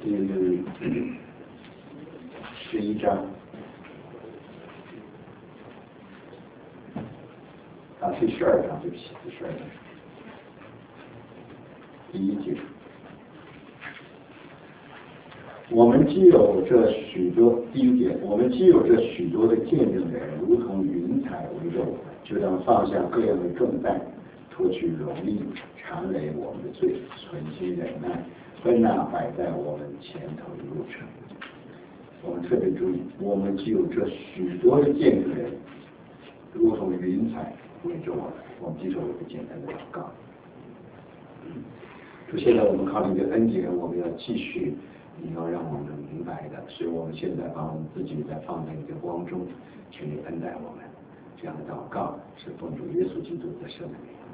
第11章第12章，对不起，第12章第1节。我们既有这许多，第1节，我们既有这许多的见证人，如同云彩围着我们，就当放下各样的重担，脱去容易缠累我们的罪，存心忍耐，奔那摆在我们前头的路程。我们特别注意，我们既有这许多的见证人，如同云彩围着我们。我们接受一个简单的祷告。主，现在我们靠你的恩典，我们要继续你要让我们明白的，所以我们现在把我们自己再放在你的光中，请你恩待我们。这样的祷告是奉主耶稣基督的圣名。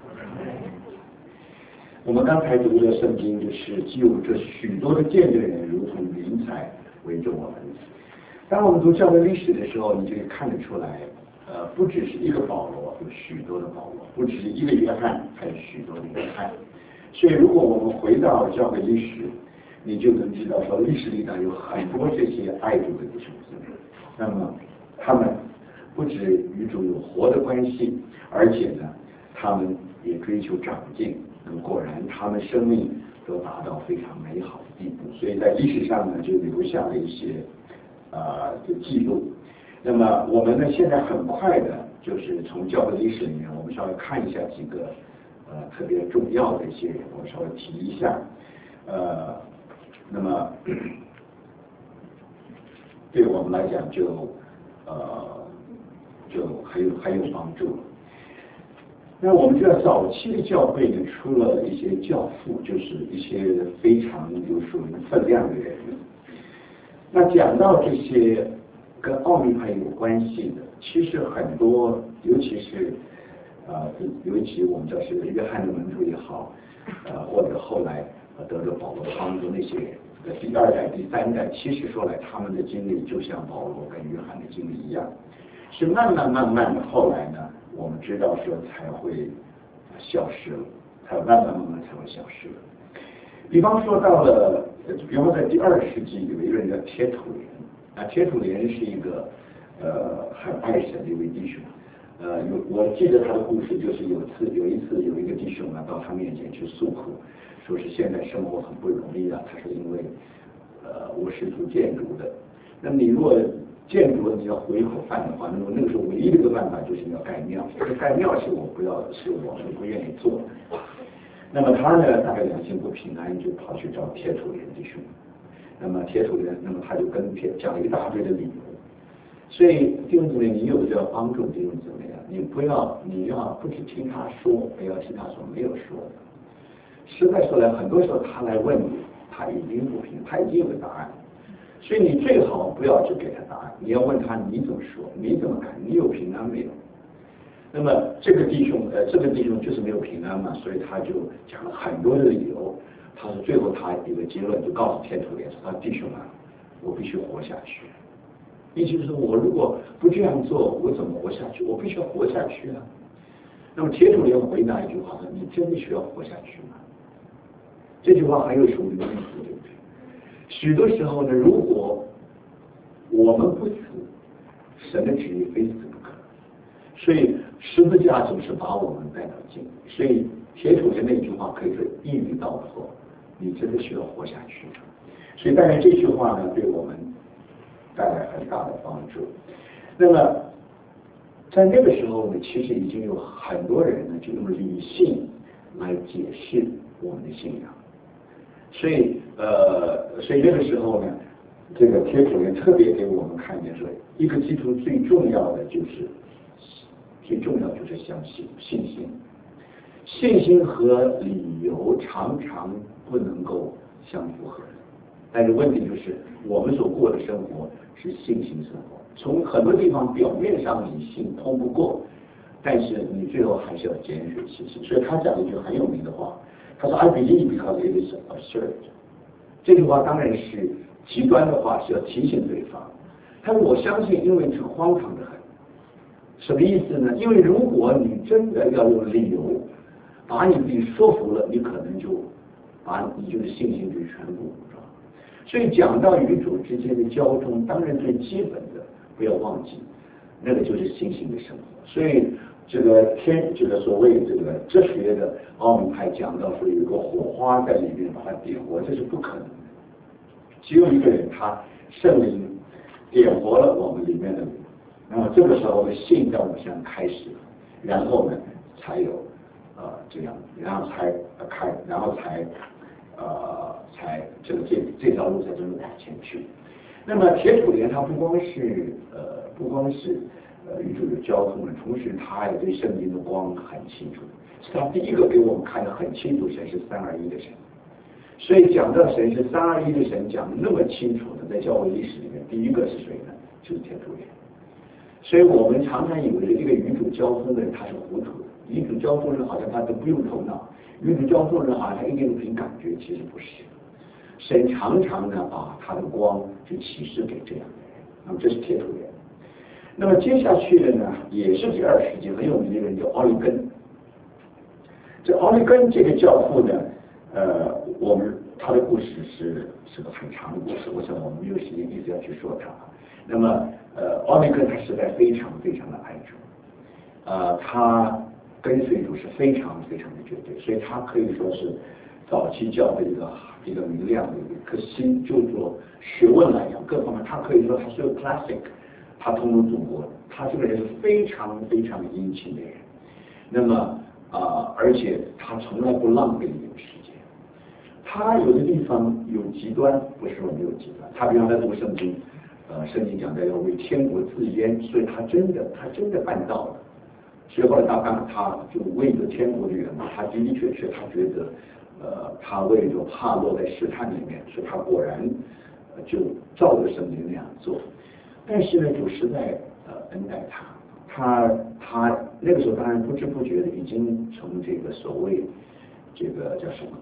我们刚才读的圣经就是既有这许多的见证人，如同云彩围着我们。当我们读教会历史的时候，你就看得出来，不只是一个保罗，有许多的保罗；不只是一个约翰，还有许多的约翰。所以，如果我们回到教会历史，你就能知道说，历史里呢有很多这些爱主的弟兄姊妹，那么他们不止与主有活的关系，而且呢，他们也追求长进。果然，他们生命都达到非常美好的地步，所以在历史上呢，就留下了一些的记录。那么我们呢，现在很快的，就是从教会历史里面，我们稍微看一下几个特别重要的一些人，我稍微提一下。那么对我们来讲就很有帮助。那我们知道早期的教会呢，出了一些教父，就是一些非常有属灵分量的人。那讲到这些跟奥秘派有关系的，其实很多，尤其我们叫是约翰的门徒也好，或者后来得着保罗帮助那些人，第2代、第3代，其实说来他们的经历就像保罗跟约翰的经历一样，是慢慢的，后来呢，我们知道说才会消失了，才慢慢才会消失了。比方说到了，比方说在第20世纪有一个人叫铁土莲，铁土莲是一个很爱神的一位弟兄。我记得他的故事，就是有一次有一个弟兄到他面前去诉苦，说是现在生活很不容易啊。他说因为我是做建筑的，那么你如果建筑你要活一口饭的话，那么那个时候唯一的一个办法就是你要盖庙。这个盖庙是我们不愿意做的。那么他呢，大概良心不平安，就跑去找铁土莲弟兄。那么铁土莲，那么他就跟讲了一大堆的理由。所以弟兄姊妹，你有这要帮助弟兄姊妹啊，你要不只听他说，也要听他所没有说的。实在说来，很多时候他来问你，他已经不平，他已经有个答案。所以你最好不要去给他答案，你要问他你怎么说，你怎么看，你有平安没有？那么这个弟兄就是没有平安嘛，所以他就讲了很多的理由。他说最后他有个结论，就告诉铁土莲说：“他弟兄啊，我必须活下去。意思就是我如果不这样做，我怎么活下去？我必须要活下去啊。”那么铁土莲回答一句话说：“你真的需要活下去吗？”这句话很有属灵的意思，对不对？许多时候呢，如果我们不死，神的旨意非死不可。所以十字架总是把我们带到尽。所以铁土莲那句话可以说一语道破，你真的需要活下去。所以大概这句话呢，对我们带来很大的帮助。那么在那个时候呢，其实已经有很多人呢，就用理性来解释我们的信仰。所以那个时候呢，这个铁土莲特别给我们看见说，一个基督徒最重要的就是相信信心。信心和理由常常不能够相符合，但是问题就是我们所过的生活是信心生活，从很多地方表面上理性通不过，但是你最后还是要坚持信心。所以他讲了一句很有名的话，他说 I believe because it is absurd。 这句话当然是极端的话，是要提醒对方。他说我相信，因为是荒唐的很。什么意思呢？因为如果你真的要用理由把你自己说服了，你可能就把你的信心就全部武装。 所以讲到与主之间的交通，当然最基本的不要忘记，那个就是信心的生活。所以这个所谓这个哲学的奥秘派讲到说有一个火花在里面把它点火，这是不可能的。只有一个人，他圣灵点活了我们里面的灵，那么这个时候信在我们身上开始，然后呢才有这样，然后才这条路才真的往前去。那么铁土莲它不光是与主有交通的，同时它也对圣经的光很清楚，是他第一个给我们看得很清楚，神是三而一的神。所以讲到神是三而一的神，讲得那么清楚的，在教会历史里面，第一个是谁呢？就是铁土莲。所以我们常常以为这个与主交通的人他是糊涂的，与主交通的人好像他都不用头脑，与主交通的人好像他一定凭感觉，其实不是。神常常呢把他的光去启示给这样的人，那么这是铁土莲。那么接下去的呢，也是第20世纪很有名的人叫奥利根。这奥利根这个教父呢，他的故事是个很长的故事，我想我们没有时间一直要去说他。那么奥利根他实在非常非常的爱主，他跟随主是非常非常的绝对，所以他可以说是早期教会一个明亮的一颗心，就做学问来讲，各方面他可以说他是个 classic， 他通通读过，他这个人是非常非常殷勤的人。那么而且他从来不浪费一点时间。他有的地方有极端，不是说没有极端。他比方在读圣经，圣经讲的要为天国自焉，所以他真的办到了。所以后来他就为着天国的缘故，他的的确确他觉得，他为着怕落在试探里面，所以他果然就照着圣经那样做。但是呢，主实在恩待他那个时候当然不知不觉的已经从这个所谓这个叫什么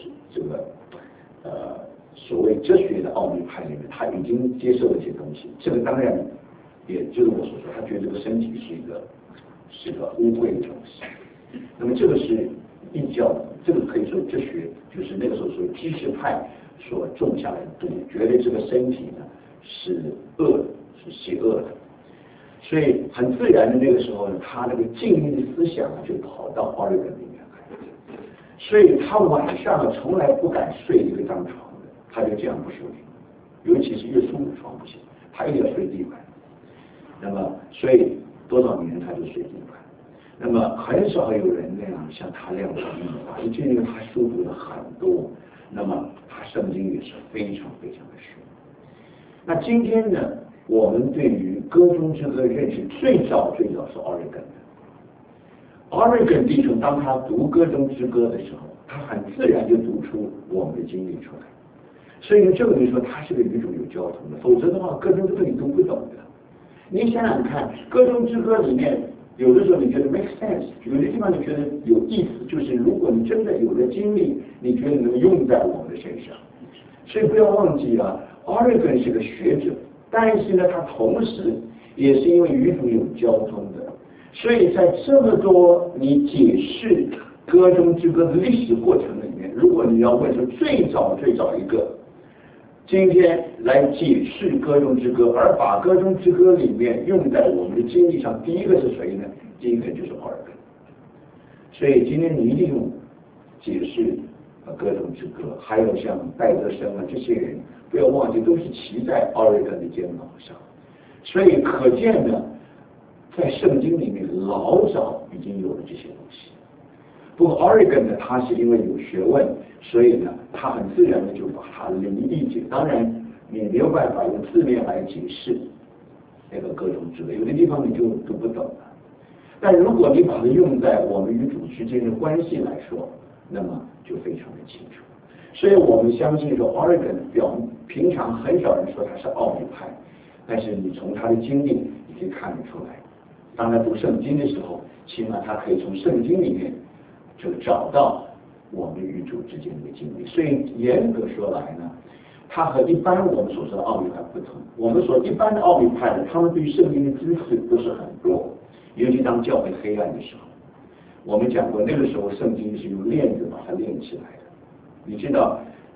所谓哲学的奥秘派里面，他已经接受了一些东西。这个当然也就是我所说，他觉得这个身体是个污秽的东西。那么这个是异教的，这个可以说哲学就是那个时候所谓知识派所种下来的毒，觉得这个身体呢是恶的，是邪恶的。所以很自然的那个时候呢，他那个静谧的思想就跑到奥利根里面来，所以他晚上从来不敢睡一个张床的，他就这样不舒服，尤其是越松的床不行，他一定要睡地板。那么所以多少年他就睡地板。那么很少有人那样像他那样的明白，因为他书读的很多，那么他圣经也是非常非常的熟。那今天呢，我们对于歌中之歌认识最早是奥利根的。奥利根弟兄当他读歌中之歌的时候，他很自然就读出我们的经历出来，所以证明说他是个与主有交通的，否则的话歌中之歌你读不懂的。你想想看，歌中之歌里面有的时候你觉得 make sense， 有的地方你觉得有意思，就是如果你真的有了经历，你觉得能用在我们的身上。所以不要忘记啊，奥利根是个学者，但是呢他同时也是因为与主有交通的，所以在这么多你解释歌中之歌的历史过程里面，如果你要问出最早一个今天来解释歌中之歌，而把歌中之歌里面用在我们的经历上，第一个是谁呢？第一个就是奥利根。所以今天你一定用解释歌中之歌，还有像戴德生这些人，不要忘记都是骑在奥利根的肩膀上。所以可见呢，在圣经里面老早已经有了这些东西。不过奥利根呢，他是因为有学问，所以呢，他很自然的就把它理解。当然，你没有办法用字面来解释那个歌中之歌，有的地方你就读不懂了。但如果你把它用在我们与主之间的关系来说，那么就非常的清楚。所以我们相信说，奥利根平常很少人说他是奥秘派，但是你从他的经历，你可以看得出来。当他读圣经的时候，起码他可以从圣经里面就找到我们与主之间的经历。所以严格说来呢，他和一般我们所说的奥秘派不同。我们所一般的奥秘派呢，他们对于圣经的知识不是很多，尤其当教会黑暗的时候。我们讲过，那个时候圣经是用链子把它链起来的。你知道，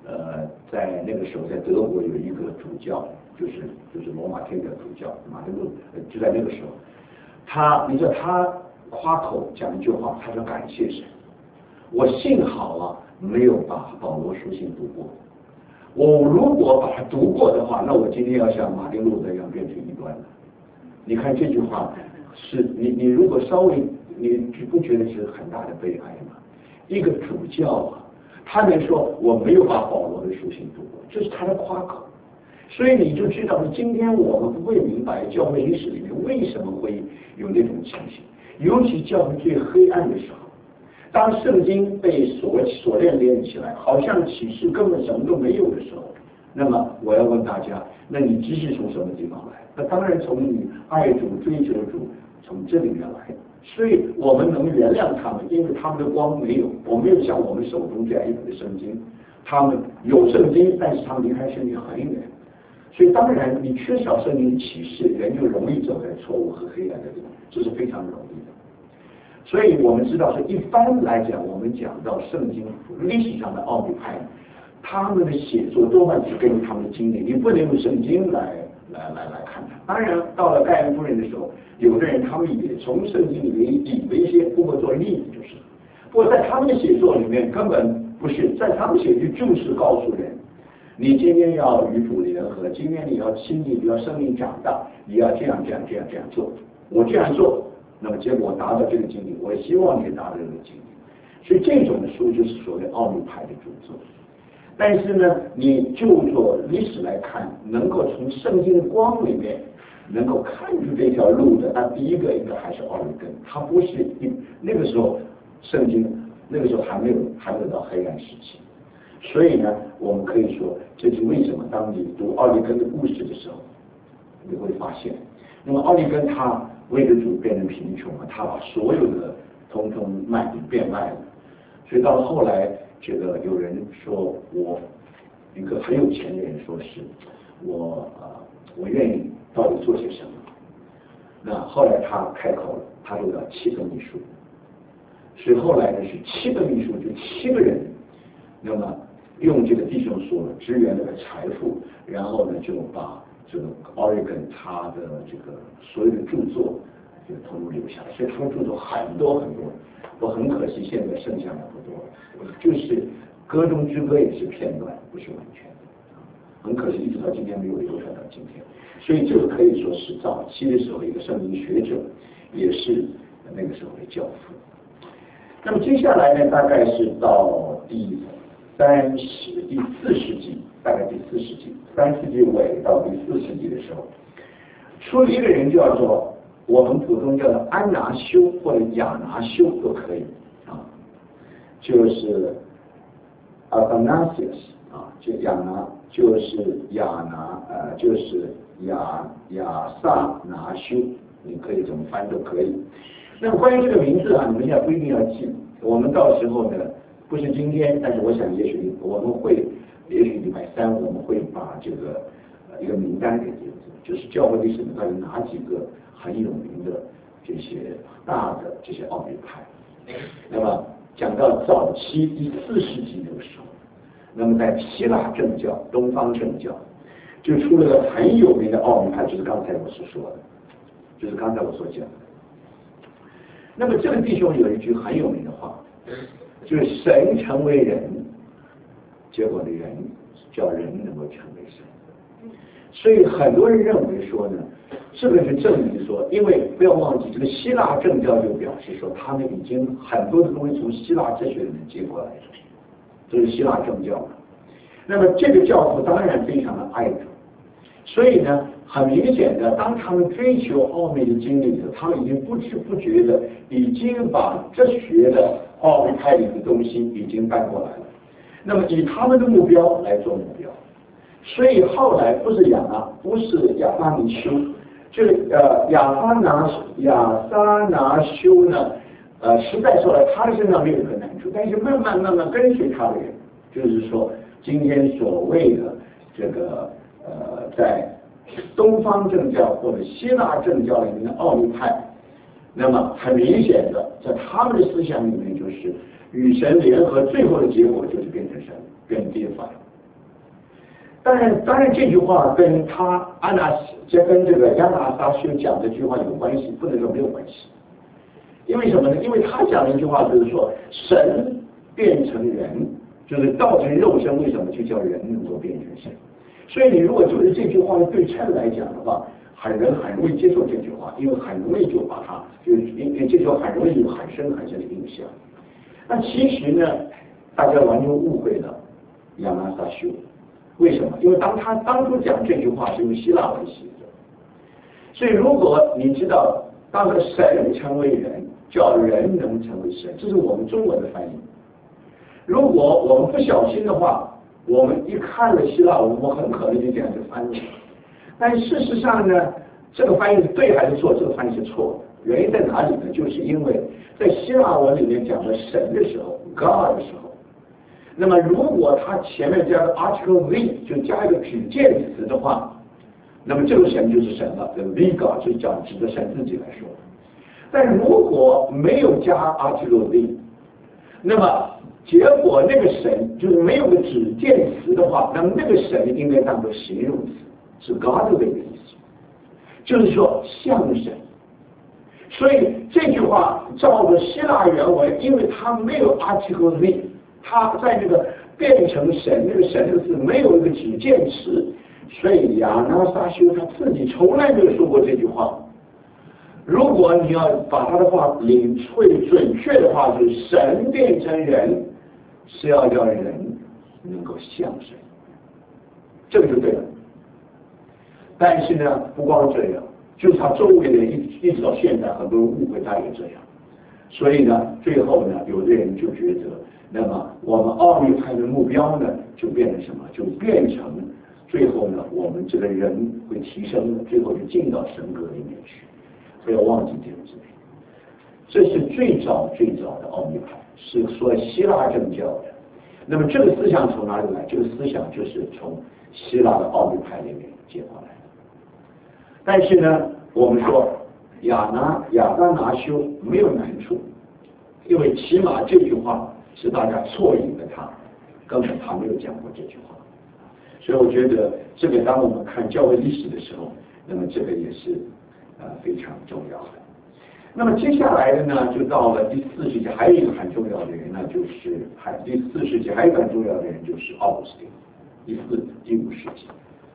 在那个时候，在德国有一个主教，就是罗马天主教主教马丁路，就在那个时候，你知道他夸口讲一句话，他说感谢神，我幸好啊没有把保罗书信读过，我如果把它读过的话，那我今天要像马丁路德一样变成异端了。你看这句话是你如果稍微你不觉得是很大的悲哀吗？一个主教啊，他能说我没有把保罗的书信读过，这是他的夸口。所以你就知道，今天我们不会明白教会历史里面为什么会有那种情形，尤其教会最黑暗的时候，当圣经被锁链起来，好像启示根本什么都没有的时候，那么我要问大家，那你知识从什么地方来？那当然从你爱主追求主，从这里面来。所以我们能原谅他们，因为他们的光没有，我没有像我们手中这样一本的圣经，他们有圣经，但是他们离开圣经很远。所以当然你缺少圣经启示，人就容易走在错误和黑暗的地方，这是非常容易的。所以我们知道，说一般来讲，我们讲到圣经历史上的奥秘派，他们的写作多半是根据他们的经历，你不能用圣经来看它。当然，到了盖恩夫人的时候，有的人他们也从圣经里面引了一些，不过做例子就是。不过在他们的写作里面根本不是，在他们写作就是告诉人，你今天要与主联合，今天你要亲近，你要生命长大，你要这样做。我这样做，那么结果达到这个境地，我希望你也达到这个境地。所以这种的书就是所谓奥秘派的著作。但是呢，你就做历史来看，能够从圣经的光里面能够看出这条路的，那第一个应该还是奥里根，他不是那个时候圣经那个时候还没有到黑暗时期，所以呢，我们可以说这是为什么当你读奥里根的故事的时候，你会发现，那么奥里根他为了主变成贫穷了，他把所有的通通变卖了，所以到了后来。这个有人说我一个很有钱的人说是我愿意到底做些什么？那后来他开口了，他说要7分秘书，所以后来呢是7个秘书，就7个人，那么用这个弟兄所支援那个财富，然后呢就把这个奥里根他的这个所有的著作就统统留下来，所以他的著作很多，我很可惜现在剩下的不多。就是歌中之歌也是片段，不是完全的，很可惜一直到今天没有流传到今天。所以这个可以说是早期的时候一个圣经学者，也是那个时候的教父。那么接下来呢，大概是到第4世纪，大概第4世纪，3世纪尾到第4世纪的时候，出了一个人叫做我们普通叫做安拿修或者亚拿修都可以。就是Athanasius 就是亚萨拿修，你可以怎么翻都可以。那么关于这个名字啊，你们也不一定要记。我们到时候呢，不是今天，但是我想也许我们会，也许礼拜3我们会把这个一个名单给你，就是教会历史里到底哪几个很有名的这些大的这些奥秘派。那么讲到早期第4世纪那个时候，那么在希腊正教、东方正教就出了个很有名的奥秘派，就是刚才我所说的，就是刚才我所讲的。那么这个弟兄有一句很有名的话，就是神成为人，结果的人叫人能够成为神。所以很多人认为说呢，这个是证明说，因为不要忘记这个希腊正教就表示说，他们已经很多的东西从希腊哲学里面接过来的，这是希腊正教嘛。那么这个教父当然非常的爱主，所以呢，很明显的，当他们追求奥秘的经历的时候，他们已经不知不觉的已经把哲学的奥秘派里的东西已经搬过来了。那么以他们的目标来做目标。所以后来不是亚萨尼修，这个亚萨拿修呢，实在说来，他的身上没有一个难处，但是慢慢跟随他的人，就是说今天所谓的这个在东方正教或者希腊正教里面的奥秘派，那么很明显的，在他们的思想里面就是与神联合，最后的结果就是变成神，变 deified， 当然这句话跟跟这个亚拿撒修讲这句话有关系，不能说没有关系。因为什么呢？因为他讲的一句话就是说，神变成人，就是道成肉身，为什么就叫人能够变成神？所以你如果就是这句话的对称来讲的话，很容易接受这句话，因为很容易就把它这句话很容易有很深的印象。那其实呢，大家完全误会了亚拿撒修。为什么？因为他当初讲这句话是用希腊文写的，所以如果你知道，当个神成为人，叫人能成为神，这是我们中文的翻译。如果我们不小心的话，我们一看了希腊文，我很可能就这样就翻译了。但事实上呢，这个翻译是对还是错？这个翻译是错的。原因在哪里呢？就是因为在希腊文里面讲的神的时候 ，God 的时候，那么如果它前面加个 article v， 就加一个指介词的话，那么这个神就是神了。这个 v God 就讲指着神自己来说。但如果没有加 article v， 那么结果那个神就是没有个指介词的话，那么那个神应该当作形容词，是 God 的一个意思，就是说像神。所以这句话照着希腊原文，因为它没有 article v， 它在这个变成神那个神这个字没有一个指介词，所以亚拿撒修他自己从来没有说过这句话。如果你要把他的话领会准确的话，就是神变成人是要让人能够像神，这个就对了。但是呢，不光这样，就是他周围的人一直到现在，很多人误会他也这样。所以呢，最后呢，有的人就觉得，那么我们奥秘派的目标呢，就变成什么？就变成最后呢，我们这个人会提升，最后就进到神格里面去。不要忘记这个字，这是最早的奥秘派，是说希腊正教的。那么这个思想从哪里来？这个思想就是从希腊的奥秘派里面接过来的。但是呢，我们说亚当拿修没有难处，因为起码这句话是大家错引的他，根本他没有讲过这句话。所以我觉得这个当我们看教会历史的时候，那么这个也是非常重要的。那么接下来的呢，就到了第4世纪，还有一个很重要的人呢，就是第4世纪还有一个很重要的人就是奥古斯丁，第5世纪。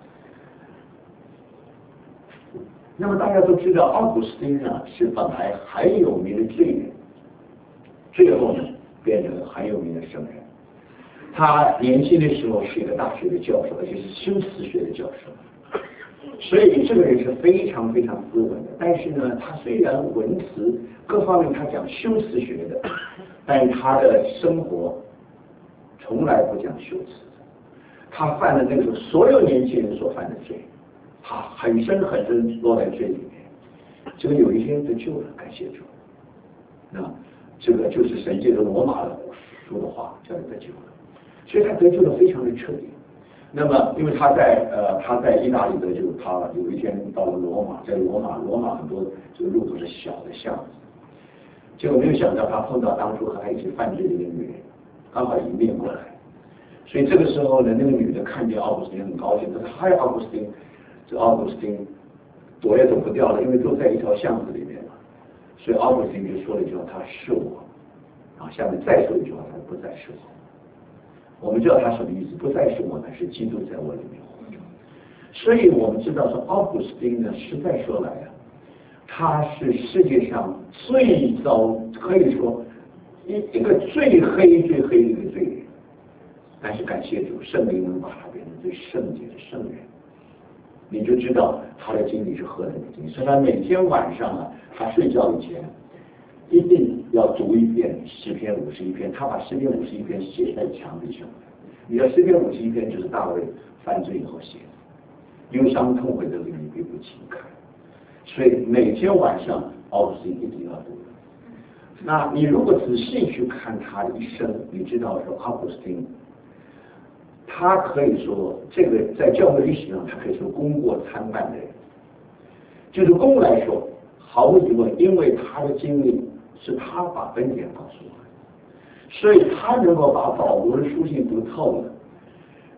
那么大家都知道，奥古斯丁呢是本来很有名的罪人，最后呢变成了很有名的圣人。他年轻的时候是一个大学的教授，而且是修辞学的教授。所以这个人是非常非常斯文的，但是呢，他虽然文辞各方面他讲修辞学的，但是他的生活从来不讲修辞。他犯了那个所有年轻人所犯的罪，他很深落在罪里面。这个有一天得救了，感谢主。那这个就是神借着罗马的说的话，叫他得救了，所以他得救的非常的彻底。那么，因为他在意大利得救，他有一天到了罗马，在罗马很多这个路都是小的巷子，结果没有想到他碰到当初和他一起犯罪的一个女人，刚好迎面过来，所以这个时候呢，那个女的看见奥古斯丁很高兴，她说：“嗨，奥古斯丁！”这奥古斯丁躲也躲不掉了，因为都在一条巷子里面嘛，所以奥古斯丁就说了一句话：“他是我。”然后下面再说一句话：“他不再是我。”我们知道他什么意思，不再是我，乃是基督在我里面活着。所以我们知道说奥古斯丁呢，实在说来啊，他是世界上最早可以说一个最黑的一个罪人，但是感谢主，圣灵能把他变成最圣洁的圣人，你就知道他的经历是何等的经历。所以他每天晚上啊，他睡觉以前一定要读一遍诗篇51篇，他把诗篇51篇写在墙壁上。你的诗篇51篇就是大卫犯罪以后写的，忧伤痛悔的灵你必不轻看。所以每天晚上奥古斯丁一定要读。那你如果仔细去看他的一生，你知道说奥古斯丁，他可以说这个在教会历史上，他可以说功过参半的人。就是功来说，毫无疑问，因为他的经历是他把恩典告诉我们，所以他能够把保罗的书信读透了。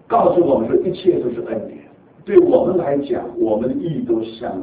告诉我们说一切都是恩典。对我们来讲，我们的意都像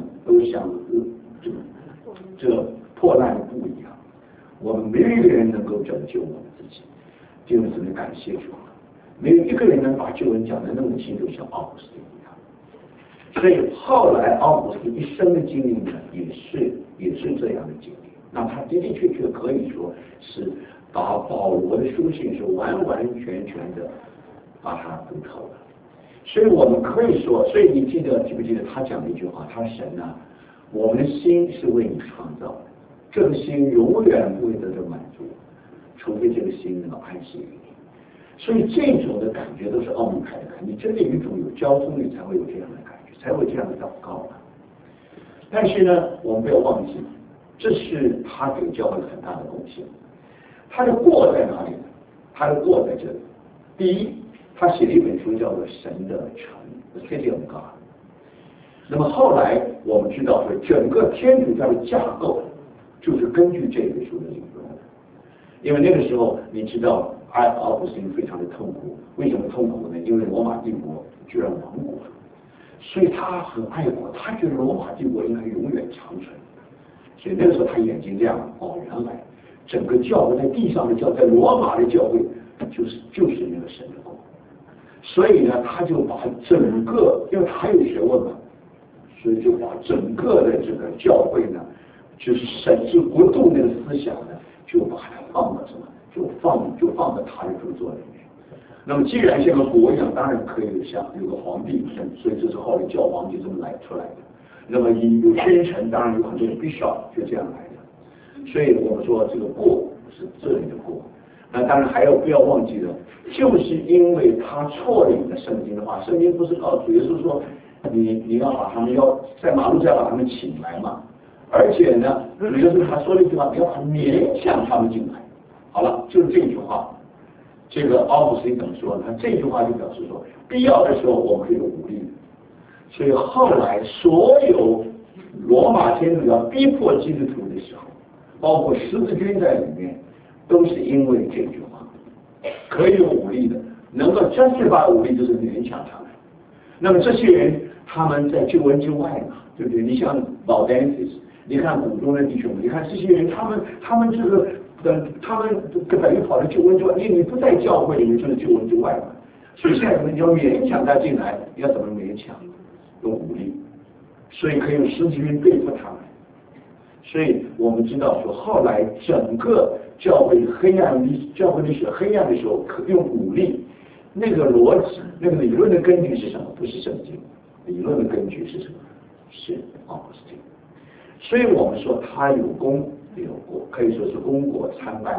这破烂的布一样，我们没有一个人能够拯救我们自己，就只能感谢主了。没有一个人能把救恩讲得那么清楚，像奥古斯丁一样。所以后来奥古斯丁一生的经历呢，也是这样的经历。那他的的确确可以说是把保罗的书信是完完全全的把它读透了。所以我们可以说，所以你记不记得他讲的一句话？他说神啊，我们的心是为你创造的，这个心永远不会得到满足，除非这个心能够安息于你。所以这种的感觉都是奥秘派的感觉，你真的与主有交通，你才会有这样的感觉，才会有这样的祷告。但是呢，我们不要忘记，这是他给教会很大的贡献。他的过在哪里呢？他的过在这里。第一，他写了一本书叫做《神的城》《The City of God》。那么后来我们知道说，整个天主教的架构就是根据这本书的理论。因为那个时候你知道奥古斯丁非常的痛苦，为什么痛苦呢？因为罗马帝国居然亡国了，所以他很爱国，他觉得罗马帝国应该永远长存。所以那个时候他眼睛亮了，原来整个教会在地上的教，在罗马的教会就是那个神的国。所以呢，他就把整个，因为他有学问嘛，所以就把整个的这个教会呢，就是神之国度那个思想呢，就把它放到什么，就放到他的著作里面。那么既然像个国一样，当然可以有个皇帝，所以这是后来教皇就这么来出来的。那么有天臣，当然有很多的 bishop 就这样来的。所以我们说这个过是这里的过。那当然还有不要忘记了，就是因为他错引了圣经的话，圣经不是告诉耶稣说你要把他们要在马路上把他们请来嘛，而且呢，耶稣他说了一句话，你要勉强他们进来。好了，就是这句话。这个奥古斯丁怎么说呢？他这句话就表示说，必要的时候我们可以有武力。所以后来所有罗马天主教逼迫基督徒的时候，包括十字军在里面，都是因为这句话，可以有武力的，能够真是把武力就是勉强他们。那么这些人他们在救恩之外嘛，对不对？你像老丹西斯，你看古中的弟兄，你看这些人，他们这个他们等于跑到救恩之外，因为你不在教会里面就是救恩之外嘛。所以现在你要勉强他进来，你要怎么勉强？用武力，所以可以用十字军对付他们。所以我们知道说，后来整个教会黑暗历史黑暗的时候，可用武力。那个逻辑，那个理论的根据是什么？不是圣经，理论的根据是什么？是奥古斯丁。所以我们说他有功也有过，可以说是功过参半，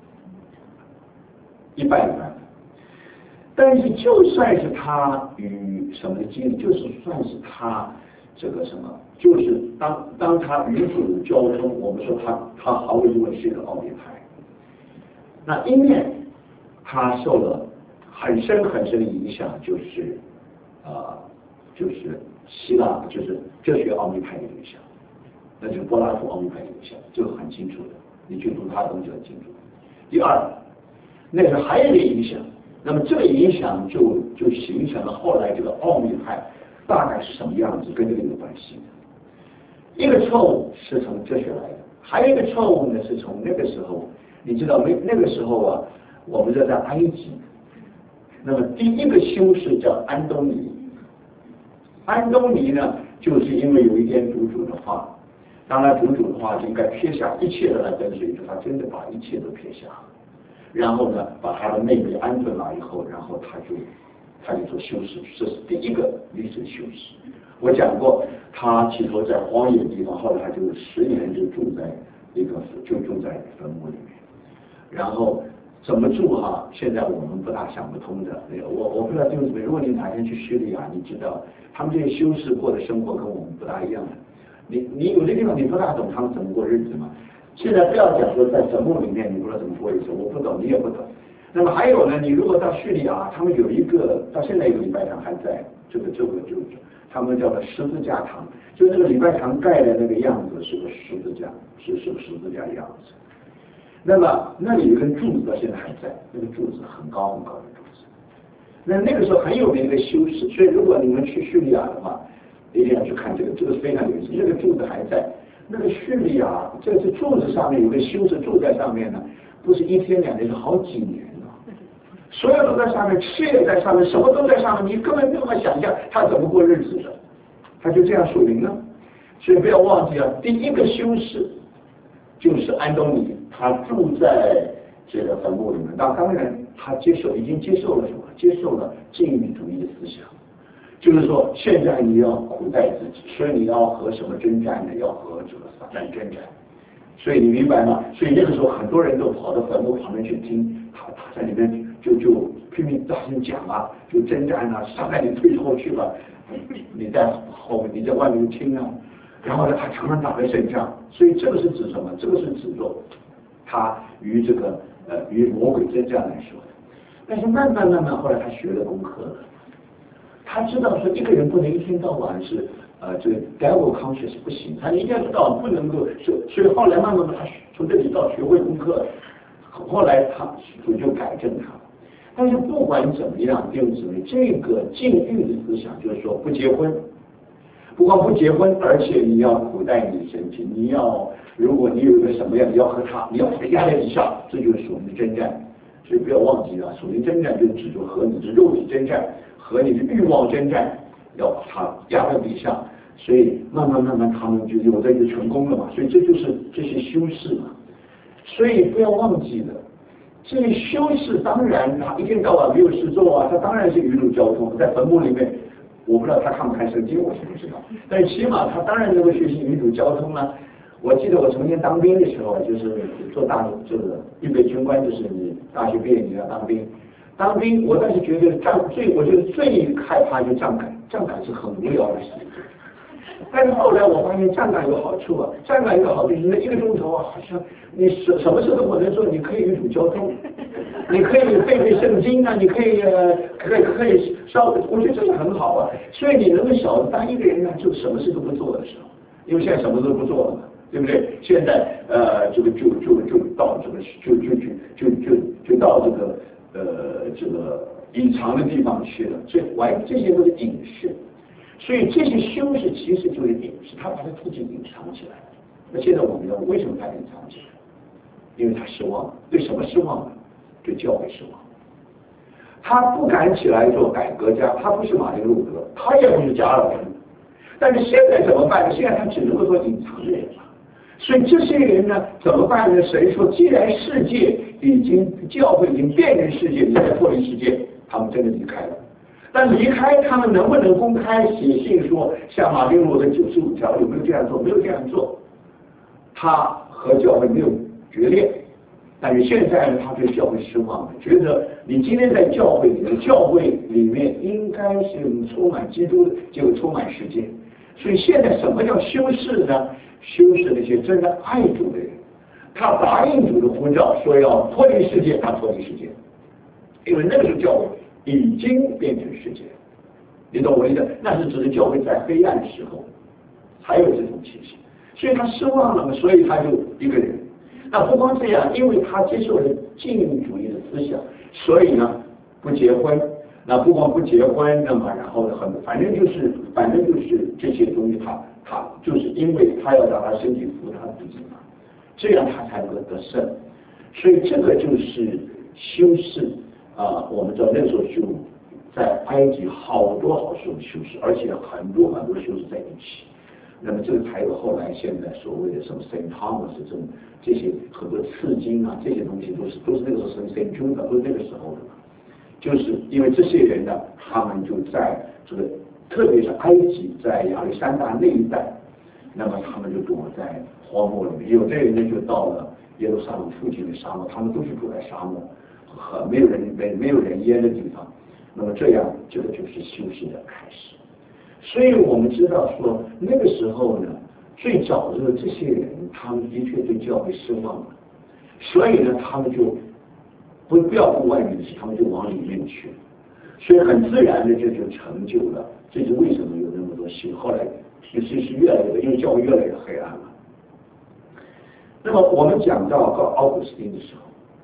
一半一半。但是就算是他与什么的经历，就是算是他这个什么，就是当他与主交通，我们说他毫无疑问是一个奥秘派。那一面他受了很深很深的影响，就是希腊就是哲学奥秘派的影响，那就是柏拉图奥秘派的影响，这个很清楚的，你去读他的东西很清楚。第二，那个还有一个影响。那么这个影响就形成了后来这个奥秘派大概是什么样子，跟这个有关系的。一个错误是从哲学来的，还有一个错误呢是从那个时候，你知道那个时候啊，我们在埃及，那么第一个修士叫安东尼。安东尼呢，就是因为有一天读主的话，当他读主的话就应该撇下一切的来跟随主，他真的把一切都撇下。然后呢，把他的妹妹安顿了以后，然后他就做修士，这是第一个历史修士。我讲过，他起头在荒野地方，后来他就10年就住在坟墓里面。然后怎么住哈？现在我们不大想不通的。我不知道弟兄姊妹，如果你哪天去叙利亚，你知道他们这些修士过的生活跟我们不大一样的。你有些地方你不大懂他们怎么过日子嘛。现在不要讲说在坟墓里面，你不知道怎么过日子，我不懂，你也不懂。那么还有呢，你如果到叙利亚，他们有一个到现在一个礼拜堂还在，这个他们叫做十字架堂，就那个礼拜堂盖的那个样子是个十字架，是个十字架的样子。那么那里有根柱子到现在还在，那个柱子很高很高的柱子。 那个时候很有名的修士，所以如果你们去叙利亚的话，一定要去看这个是非常有意思。这个柱子还在，那个叙利亚这个柱子上面有个修士住在上面呢，不是一天两天，是好几年了。所有都在上面，吃也在上面，什么都在上面，你根本没有办法想象他怎么过日子的，他就这样属灵了。所以不要忘记啊，第一个修士就是安东尼，他住在这个坟墓里面。当然他已经接受了什么？接受了禁欲主义的思想，就是说现在你要苦待自己，所以你要和什么征战呢？要和这个撒旦征战。所以你明白吗？所以那个时候很多人都跑到坟墓旁边去听，他在里面就拼命大声讲啊，就征战啊，撒旦你退后去吧，你在后面，你在外面听啊，然后呢他常常打了胜仗。所以这个是指什么？这个是指着他与这个与魔鬼征战来说的。但是慢慢后来他学了功课了，他知道说一个人不能一天到晚是这个 devil conscious 不行，他一定要知道不能够，所以后来慢慢他从这里到学会功课，后来他主就改正他。但是不管怎么样，弟兄姊妹，这个禁欲的思想就是说不结婚，不光不结婚，而且你要苦待你的身体，如果你有一个什么样，你要和他压在底下，这就是属灵的征战。所以不要忘记了，属灵征战就是指着和你的肉体征战，和你的欲望征战，要把它压在底下。所以慢慢他们就有的就成功了嘛。所以这就是这些修士嘛。所以不要忘记了，这些修士当然他一天到晚没有事做啊，他当然是鱼路交通，在坟墓里面，我不知道他看不看圣经，我是不知道，但起码他当然能够学习鱼路交通了。我记得我曾经当兵的时候，就是做这个预备军官，就是你大学毕业你要当兵。当兵我当时觉得我觉得最害怕就站岗，站岗是很无聊的事情。但是后来我发现站岗有好处啊，站岗有好处，你那1个钟头啊，好像你什么事都不能做，你可以与主交通，你可以背圣经啊，你可以我觉得这个很好啊。所以你能够晓得，当一个人呢就什么事都不做的时候，因为现在什么都不做了嘛。对不对？现在这个就到这个就到这个隐藏的地方去了。所以这些都是隐士，所以这些修士其实就是隐士，他把他自己隐藏起来。那现在我们要为什么他隐藏起来？因为他失望，对什么失望呢？对教会失望。他不敢起来做改革家，他不是马丁路德，他也不是加尔文。但是现在怎么办呢？现在他只能够做隐藏的人了。所以这些人呢，怎么办呢？谁说，既然教会已经变成世界，你在脱离世界，他们真的离开了。但离开他们能不能公开写信说，像马丁路德95条有没有这样做？没有这样做，他和教会没有决裂。但是现在呢，他对教会失望了，觉得你今天在教会里面应该是充满基督的，结果充满世界。所以现在什么叫修士呢？修士那些真的爱主的人，他答应主的呼召，说要脱离世界，他脱离世界，因为那个时候教会已经变成世界，你懂我意思？那是只是教会在黑暗的时候才有这种情形，所以他失望了嘛，所以他就一个人。那不光这样，因为他接受了禁欲主义的思想，所以呢不结婚。那不光不结婚，那么然后呢，反正就是这些东西，他就是因为他要让他身体服他自己嘛，这样他才能够得胜。所以这个就是修士啊，我们知道那时候就在埃及好多修士，而且很多修士在一起。那么这个才有后来现在所谓的什么 Saint Thomas 这些很多刺经啊，这些东西都是那个时候 Saint Jude 都是那个时候的嘛。就是因为这些人呢，他们就在这个，特别是埃及，在亚历山大那一带，那么他们就躲在荒漠里面。有的人呢就到了耶路撒冷附近的沙漠，他们都是住在沙漠和没有人烟的地方。那么这样，这个就是修士的开始。所以我们知道说，那个时候呢，最早的这些人，他们的确对教会失望了，所以呢，他们就不要顾外面的事，他们就往里面去，所以很自然的这就成就了。这是为什么有那么多信？后来其实是越来越，因为教会越来越黑暗了。那么我们讲到奥古斯丁的时候，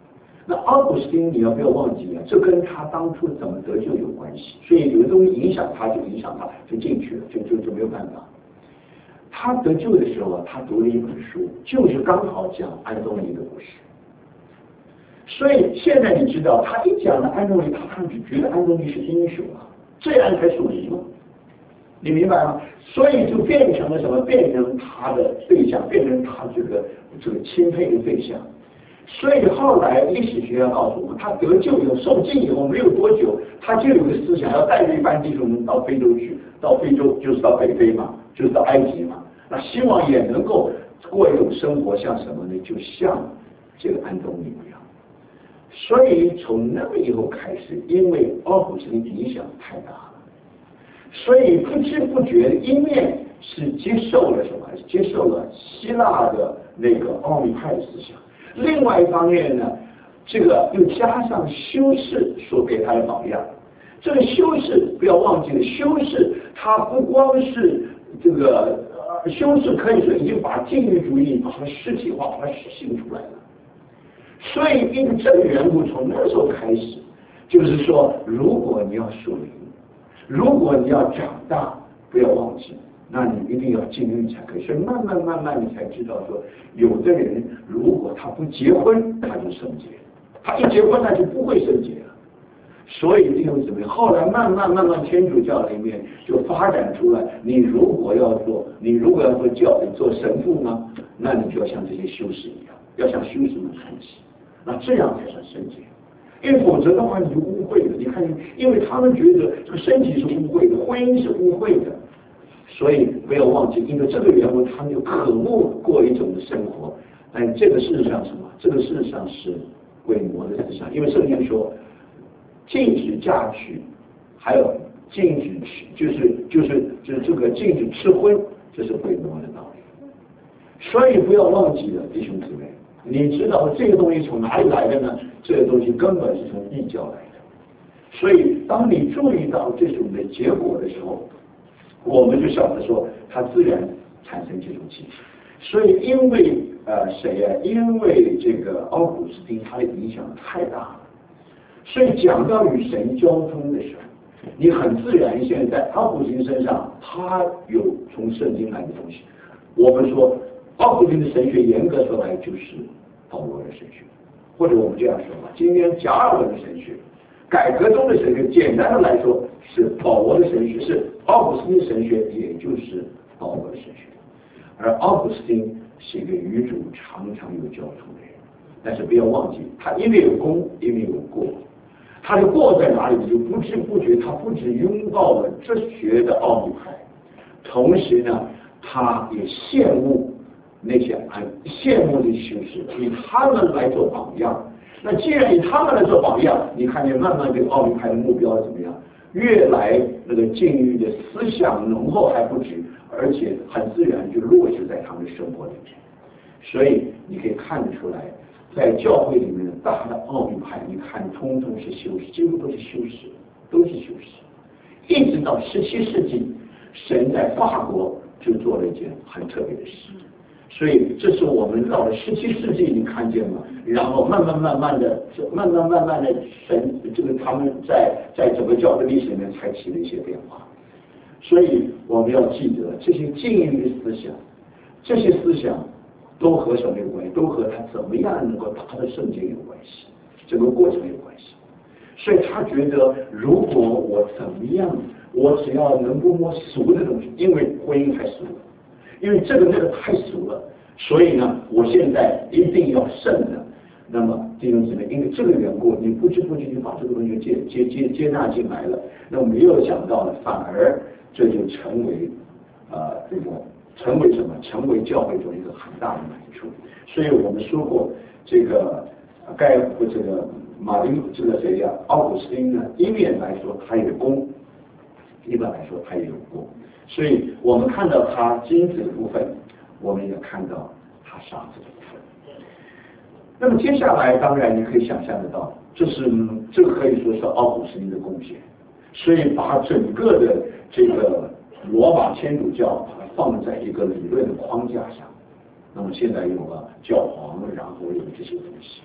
那奥古斯丁你要不要忘记啊？这跟他当初怎么得救有关系。所以有的东西影响他，就影响他，就进去了，就没有办法。他得救的时候啊，他读了一本书，就是刚好讲安东尼的故事。所以现在你知道，他一讲了安东尼，他看去觉得安东尼是英雄啊，这样才属灵吗？你明白吗？所以就变成了什么？变成他的对象，变成他这个钦佩的对象。所以后来历史学家告诉我们，他得救以后受浸以后没有多久，他就有个思想，要带着一班弟兄们到非洲去，到非洲就是到北非嘛，就是到埃及嘛。那希望也能够过一种生活，像什么呢？就像这个安东尼一样。所以从那个以后开始，因为奥古斯丁影响太大了，所以不知不觉一面是接受了什么？接受了希腊的那个奥秘派思想。另外一方面呢，这个又加上修士所给他的榜样。这个修士不要忘记了，修士他不光是这个修士可以说已经把禁欲主义把它实体化，把它实行出来了。所以因为这个缘故，从那时候开始，就是说，如果你要属灵，如果你要长大，不要忘记。那你一定要禁欲才可以，所以慢慢你才知道说，有的人如果他不结婚，他就圣洁；他一结婚，他就不会圣洁了。所以弟兄姊妹，后来慢慢天主教里面就发展出来，你如果要做教理做神父呢，那你就要像这些修士一样，要向修士们看齐，那这样才算圣洁。因为否则的话，你就污秽了。你看，因为他们觉得这个身体是污秽的，婚姻是污秽的。所以不要忘记，因为这个缘故，他们就渴慕过一种的生活。但这个事实上什么？这个事实上是伪魔的思想。因为圣经说，禁止嫁娶，还有禁止就是这个禁止吃荤，这是伪魔的道理。所以不要忘记了，弟兄姊妹，你知道这个东西从哪里来的呢？这个东西根本是从异教来的。所以当你注意到这种的结果的时候，我们就晓得说，它自然产生这种气体。所以因为谁呀？因为这个奥古斯丁他的影响太大了。所以讲到与神交通的时候，你很自然现在奥古斯丁身上他有从圣经来的东西。我们说奥古斯丁的神学严格说来就是保罗的神学，或者我们这样说吧，今天加尔文的神学。改革中的神学，简单的来说是保罗的神学，是奥古斯丁神学，也就是保罗的神学。而奥古斯丁是一个与主常常有交通的人，但是不要忘记，他因为有功，因为有过。他的过在哪里？就不知不觉，他不只拥抱了哲学的奥秘派，同时呢，他也羡慕那些羡慕的修士，以他们来做榜样。那既然以他们来做榜样，你看见慢慢这个奥秘派的目标怎么样？越来那个禁欲的思想浓厚还不止，而且很自然就落实在他们的生活里面。所以你可以看得出来，在教会里面的大的奥秘派，你看通通是修士，几乎都是修士，都是修士。一直到17世纪，神在法国就做了一件很特别的事。所以这是我们到了17世纪，你看见吗？然后慢慢的，神这个他们在整个教会历史里面才起了一些变化。所以我们要记得这些禁欲的思想，这些思想都和什么有关系？都和他怎么样能够达到圣洁有关系，整个过程有关系。所以他觉得，如果我怎么样，我只要能不摸俗的东西，因为婚姻太俗了。因为这个那个太俗了，所以呢，我现在一定要圣的。那么弟兄姊妹，因为这个缘故，你不知不觉就把这个东西接纳进来了。那么没有想到呢，反而这就成为这个成为什么？成为教会中一个很大的难处。所以我们说过，这个这个马丁这个谁呀？奥古斯丁呢，一面来说他有功，一般来说他也有过。所以我们看到他金子的部分，我们也看到他沙子的部分。那么接下来，当然你可以想象得到，这个可以说是奥古斯丁的贡献。所以把整个的这个罗马天主教把它放在一个理论的框架上。那么现在有了教皇，然后有这些东西。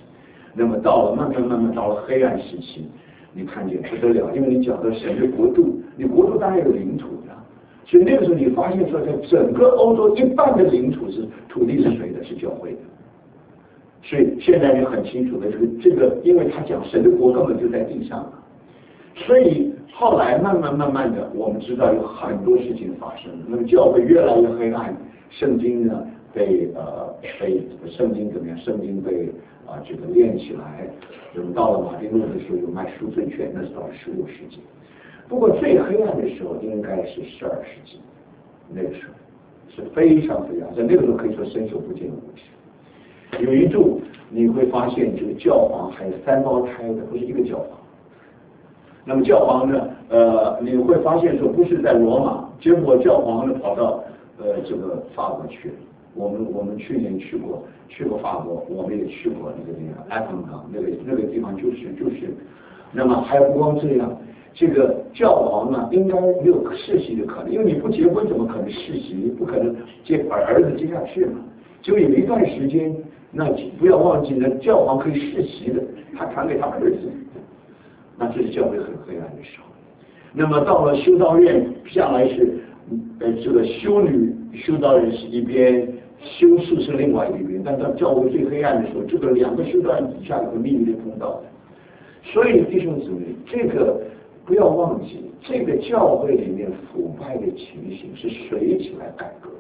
那么到了慢慢到了黑暗时期，你看见不得了，因为你讲到神的国度，你国度当然有领土的，所以那个时候你发现说，在整个欧洲一半的领土是土地是谁的？是教会的。所以现在你很清楚的这个，因为他讲神的国根本就在地上了，所以后来慢慢的，我们知道有很多事情发生，那么教会越来越黑暗，圣经呢被圣经怎么样？圣经被这个练起来，那么到了马丁路的时候有卖赎罪券，那是到了16世纪。不过最黑暗的时候应该是12世纪，那个时候是非常非常，在那个时候可以说伸手不见五指。有一度你会发现，这个教皇还有3胞胎的，不是一个教皇。那么教皇呢，你会发现说不是在罗马，结果教皇呢跑到这个法国去了。我们去年去过法国，我们也去过那个地方埃芬港，那个地方就是，那么还不光这样，这个教皇呢应该没有世袭的可能，因为你不结婚怎么可能世袭？不可能把儿子接下去嘛。就有一段时间，那不要忘记呢，教皇可以世袭的，他传给他儿子，那这是教会很黑暗的时候。那么到了修道院，向来是这个修女修道院是一边，修士是另外一边，但到教会最黑暗的时候，这个2个修道院底下有个秘密的通道的。所以弟兄姊妹，这个不要忘记，这个教会里面腐败的情形是谁起来改革的？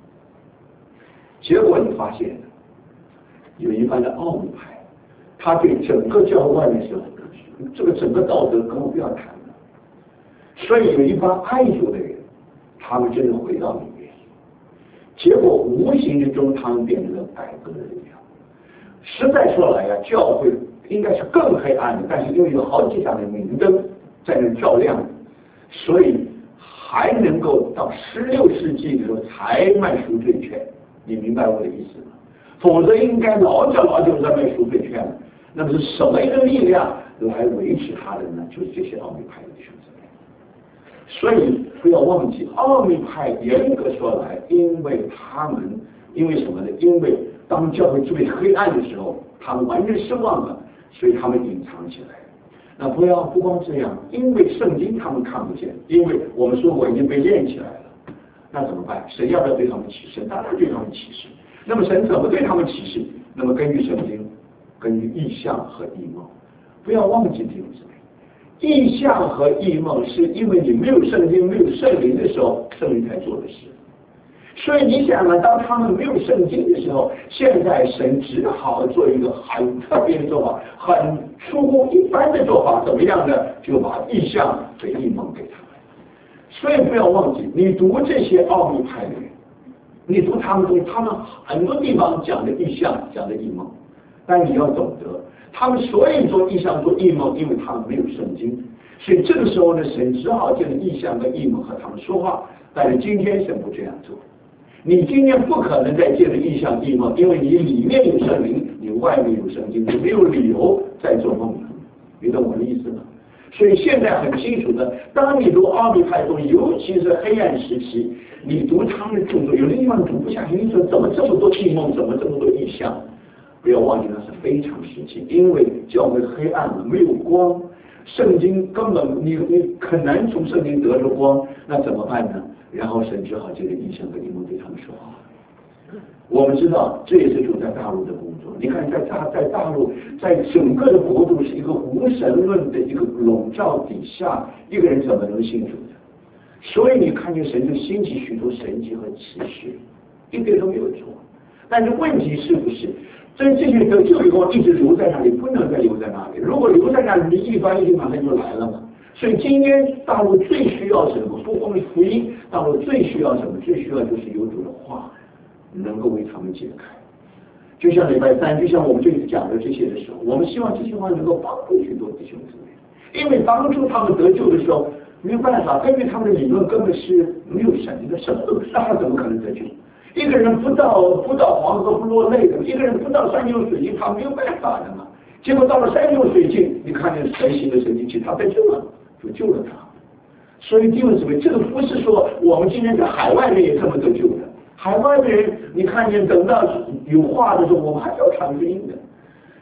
结果你发现有一般的奥秘派，他对整个教会外面是这个整个道德根本不要谈了。所以有一帮爱主的人，他们真的回到里面，结果无形之中他们变成了改革的力量。实在说来呀，教会应该是更黑暗的，但是因为有好几盏的明灯在那照亮，所以还能够到16世纪的时候才卖赎罪券。你明白我的意思吗？否则应该老久在卖赎罪券了。那么是什么一个力量来维持它的呢？就是这些奥秘派的弟兄姊妹。所以不要忘记，奥秘派严格说来，因为什么呢？因为当教会最黑暗的时候，他们完全失望了，所以他们隐藏起来。那不光这样，因为圣经他们看不见，因为我们说过已经被练起来了。那怎么办？神要不要对他们启示？当然对他们启示。那么神怎么对他们启示？那么根据圣经，根据异象和异梦。不要忘记弟兄姊妹，异象和异梦是因为你没有圣经、没有圣灵的时候，圣灵才做的事。所以你想啊，当他们没有圣经的时候，现在神只好做一个很特别的做法，很出乎一般的做法，怎么样呢？就把异象和异梦给他们。所以不要忘记，你读这些奥秘派的人，你读他们中，他们很多地方讲的异象，讲的异梦，但你要懂得，他们所以做异象、做异梦，因为他们没有圣经，所以这个时候呢，神只好借着异象跟异梦和他们说话。但是今天神不这样做，你今天不可能再借着异象、异梦，因为你里面有圣灵，你外面有圣经，你没有理由再做梦了。你懂我的意思吗？所以现在很清楚的，当你读奥秘派中，尤其是黑暗时期，你读他们的著作，有的地方读不下去，你说怎么这么多异梦，怎么这么多异象？不要忘记那是非常时期，因为教会黑暗了，没有光，圣经根本你很难从圣经得着光，那怎么办呢？然后神只好借着异象跟异梦对他们说话。我们知道这也是主在大陆的工作。你看在大陆，在整个的国度是一个无神论的一个笼罩底下，一个人怎么能信主的？所以你看见神就兴起许多神迹和奇事，一点都没有错。但是问题是不是这些得救以后一直留在那里，不能再留在那里？如果留在那里，异端一定马上就来了嘛。所以今天大陆最需要什么？不光是福音，大陆最需要什么？最需要就是有主的话能够为他们解开。就像礼拜3，就像我们这里讲的这些的时候，我们希望这些话能够帮助许多弟兄姊妹，因为当初他们得救的时候没有办法，根据他们的理论根本是没有神的，什么都那他怎么可能得救？一个人不到黄河不落泪的，一个人不到山穷水尽，他没有办法的嘛。结果到了山穷水尽，你看见神行的神迹奇，他得救了，就救了他。所以弟兄姊妹，这个不是说我们今天在海外人也这么得救的。海外的人，你看见等到有话的时候，我们还是要传福音的。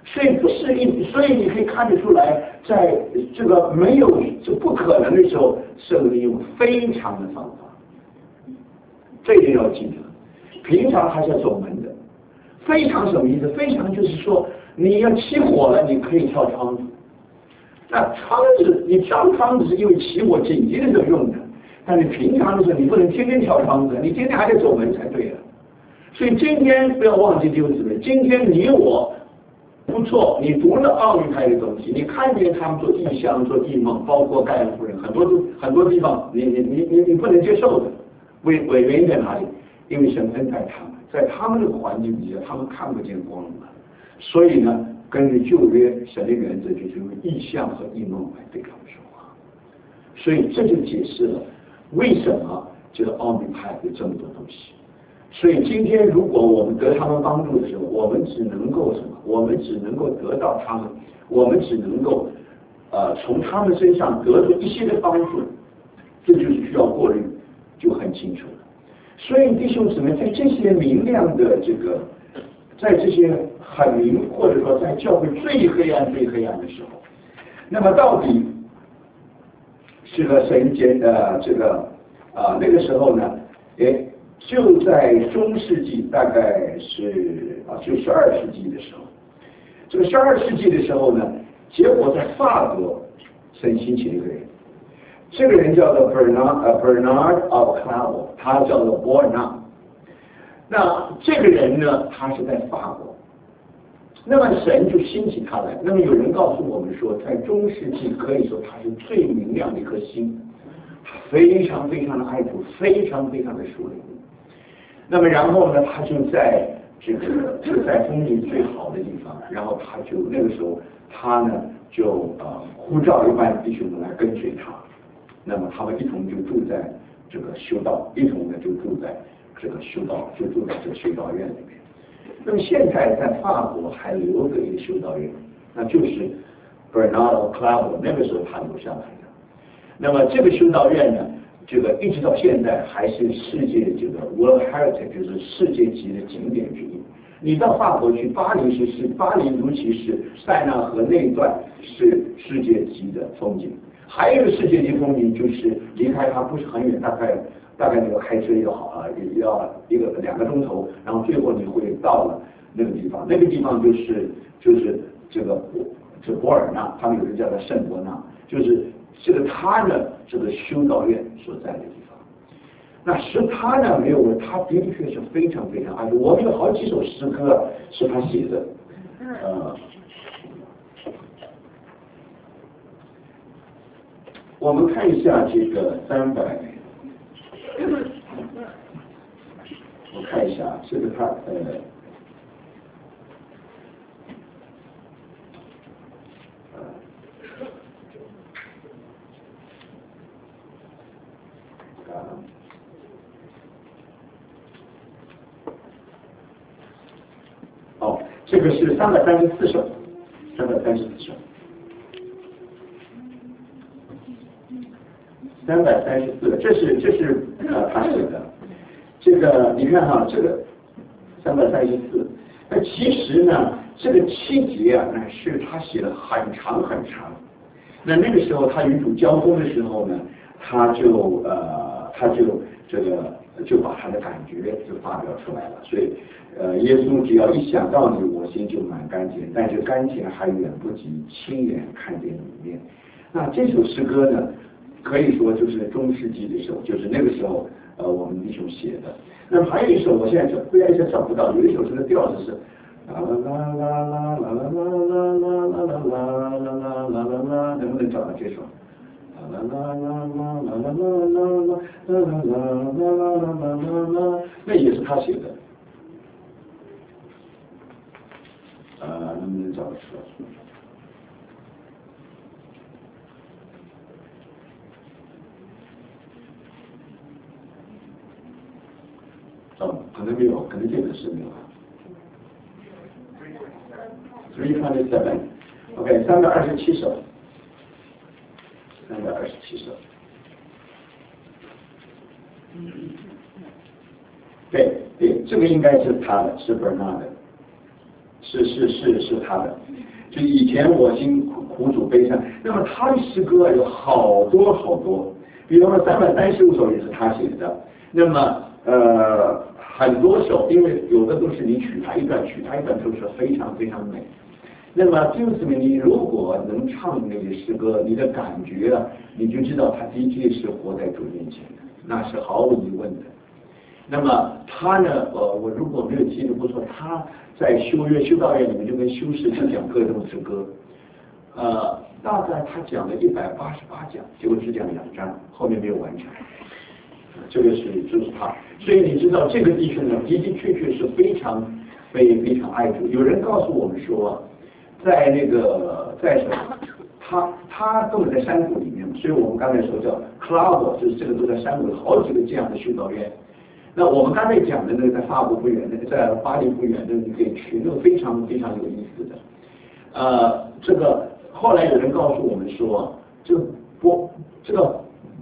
所以不是所以你可以看得出来，在这个没有就不可能的时候，圣灵用非常的方法，这一点要记得。平常还是要守门的，非常什么意思？非常就是说，你要起火了，你可以跳窗子。那窗子，你跳窗子是因为起火紧急的时候用的，但是平常的时候你不能天天跳窗子，你天天还得守门才对了。所以今天不要忘记弟兄姊妹，今天你我不错，你读了奥秘派的东西，你看见他们做异象、做异梦，包括盖恩夫人，很多地方你不能接受的，原因在哪里？因为神恩待他们，在他们这个环境底下，他们看不见光了，所以呢，根据旧约神的原则，就是用异象和异梦来对他们说话，所以这就解释了为什么这个奥秘派有这么多东西。所以今天如果我们得他们帮助的时候，我们只能够什么？我们只能够得到他们，我们只能够从他们身上得出一些的帮助，这就是需要过滤，就很清楚了。所以弟兄姊妹，在这些明亮的这个，在这些很明或者说在教会最黑暗的时候，那么到底是个神间那个时候呢？就在中世纪，大概是就12世纪的时候，这个12世纪的时候呢，结果在法国神兴起了一个人，这个人叫做 Bernard of Clairvaux， 他叫做博尔纳。那这个人呢，他是在法国，那么神就兴起他来。那么有人告诉我们说，在中世纪可以说他是最明亮的一颗星，他非常非常的爱主，非常非常的属灵。那么然后呢，他就在在风景最好的地方，然后他就那个时候他呢就呼召一般弟兄们来跟随他，那么他们一同就住在这个修道，一同呢就住在这个修道院里面。那么现在在法国还留着一个修道院，那就是 Bernard of Clairvaux 那个时候他留下来的。那么这个修道院呢，这个一直到现在还是世界这个 World Heritage， 就是世界级的景点之一。你到法国去，巴黎尤其是塞纳河那一段是世界级的风景。还有一个世界级风景就是离开它不是很远，大概那个开车也好也要2个钟头，然后最后你会到了那个地方。那个地方就是这博尔纳，他们有人叫它圣伯纳，就是这个他的这个修道院所在的地方。那是他呢没有，他的确是非常非常爱主。我们有好几首诗歌是他写的，我们看一下这个我看一下这个他这个是334首，334首，334，这是他写的。这个你看哈，这个334，那其实呢，这个7节啊，那是他写的很长很长。那个时候他与主交锋的时候呢，他就把他的感觉就发表出来了。所以耶稣只要一想到你，我心就满甘甜，但是甘甜还远不及亲眼看见里面。那这首诗歌呢，可以说就是中世纪的时候，就是那个时候我们弟兄写的。那么还有一首，我现在找不到，有一首这个调子是啦啦啦啦啦啦啦啦啦啦啦啦啦啦啦，能不能找到这首？啦啦啦啦啦啦啦啦啦啦啦，那也是他写的。能不能找得出来？可能没有，可能这个是没有。327 ，OK， 327首，327首。对，这个应该是他的，是Bernard的。 是他的。就以前我心苦主悲伤，那么他的诗歌有好多好多，比方说335首也是他写的。那么很多首，因为有的都是你取他一段都是非常非常美。那么就是你如果能唱那些诗歌，你的感觉啊，你就知道他的确是活在主面前的，那是毫无疑问的。那么他呢，我如果没有记得不错，他在修道院里面就跟修士去讲各种诗歌，大概他讲了188讲，结果只讲2章，后面没有完成。这个就是他，所以你知道这个弟兄呢，的的确确是非常爱主。有人告诉我们说，在什么，他根本在山谷里面，所以我们刚才说叫 club， 就是这个都在山谷，好几个这样的修道院。那我们刚才讲的那个在法国不远，那个在巴黎不远，那个你可以去，那个非常有意思的。这个后来有人告诉我们说，这个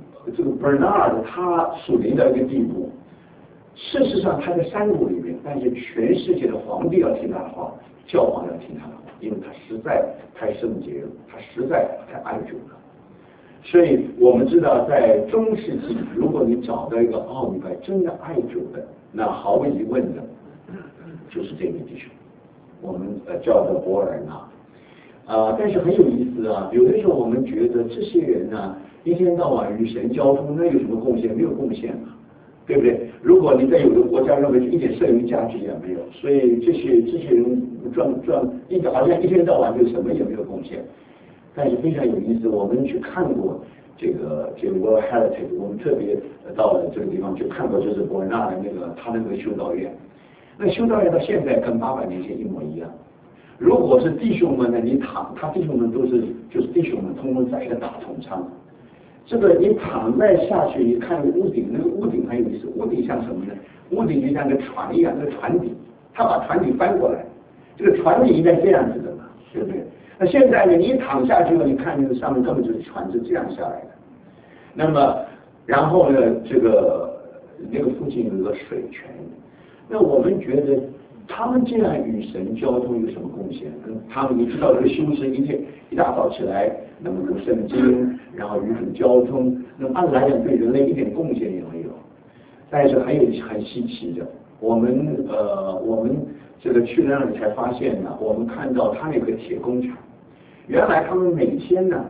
Bernard 他属灵的一个地步，事实上他在山谷里面，但是全世界的皇帝要听他的话，教皇要听他的话，因为他实在太圣洁了，他实在太爱主了。所以我们知道，在中世纪，如果你找到一个奥秘派真的爱主的，那毫无疑问的，就是这位弟兄，我们叫做博尔纳。但是很有意思啊，有的时候我们觉得这些人呢，一天到晚与神交通，那有什么贡献？没有贡献嘛，对不对？如果你在有的国家认为一点剩余价值也没有，所以这些人好像一天到晚就什么也没有贡献。但是非常有意思，我们去看过这个 World Heritage， 我们特别到了这个地方去看过，就是博尔纳的他那个修道院。那修道院到现在跟800年前一模一样。如果是弟兄们呢，他弟兄们就是弟兄们，通通在一个大统仓。这个你躺在下去，你看屋顶，那个屋顶很有意思，屋顶像什么呢？屋顶就像个船一样，那个船底，他把船底翻过来，这个船底应该这样子的嘛，对不对？那现在呢，你一躺下去了，你看那个上面根本就是船是这样下来的。那么，然后呢，那个附近有一个水泉，那我们觉得他们这样与神交通有什么贡献？他们你知道这个修士一大早起来，那么读圣经，然后与主交通，那么按来讲对人类一点贡献也没有。但是还有很稀奇的，我们这个去那里才发现呢，我们看到他那个铁工厂，原来他们每天呢，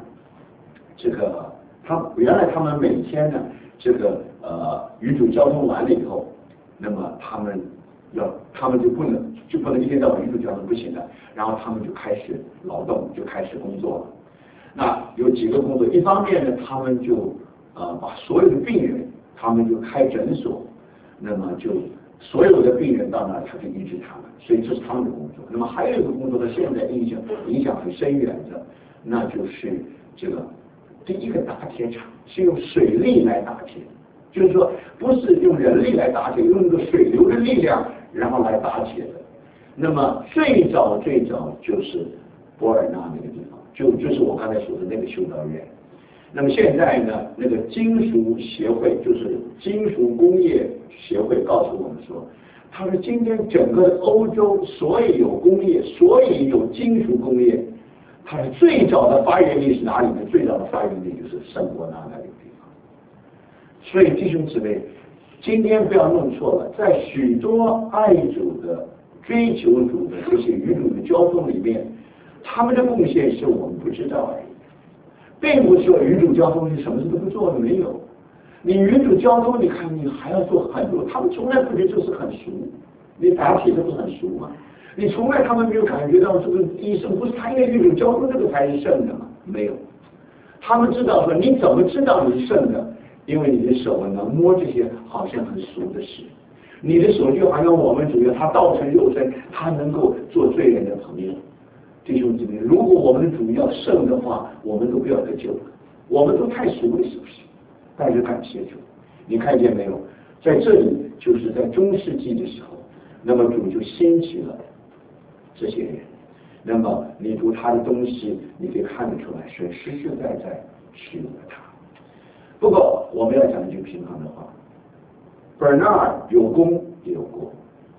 与主交通完了以后，那么他们就不能一天到晚与主交通不行了，然后他们就开始劳动，就开始工作了。那有几个工作，一方面呢，他们就把所有的病人，他们就开诊所，那么就所有的病人到那他就医治他们，所以这是他们的工作。那么还有一个工作到现在影响很深远的，那就是这个第一个打铁厂是用水力来打铁，就是说不是用人力来打铁，用那个水流的力量然后来打铁的。那么最早就是博尔纳那个地方，就是我刚才说的那个修道院。那么现在呢，那个金属协会，就是金属工业协会告诉我们说，他说今天整个欧洲所以有工业，所以有金属工业，它是最早的发源地是哪里呢？最早的发源地就是圣伯纳那个地方。所以弟兄姊妹，今天不要弄错了，在许多爱主的、追求主的这些与主的交通里面，他们的贡献是我们不知道而已。并不是说与主交通是什么事都不做的，没有。你与主交通，你看你还要做很多，他们从来不觉得这是很熟。你打铁这不是很熟吗？你从来他们没有感觉到这个医生不是他应该与主交通，这个才是圣的吗？没有。他们知道说你怎么知道你是圣的？因为你的手能摸这些好像很熟的事，你的手就好像我们主要他道成肉身，他能够做罪人的朋友。弟兄姊妹，如果我们的主要圣的话，我们都不要得救了，我们都太熟了，是不是？但是感谢主，你看见没有？在这里就是在中世纪的时候，那么主就兴起了这些人，那么你读他的东西，你可以看得出来，是实实在在使用了他。不过我们要讲一句平衡的话，Bernard 有功也有过，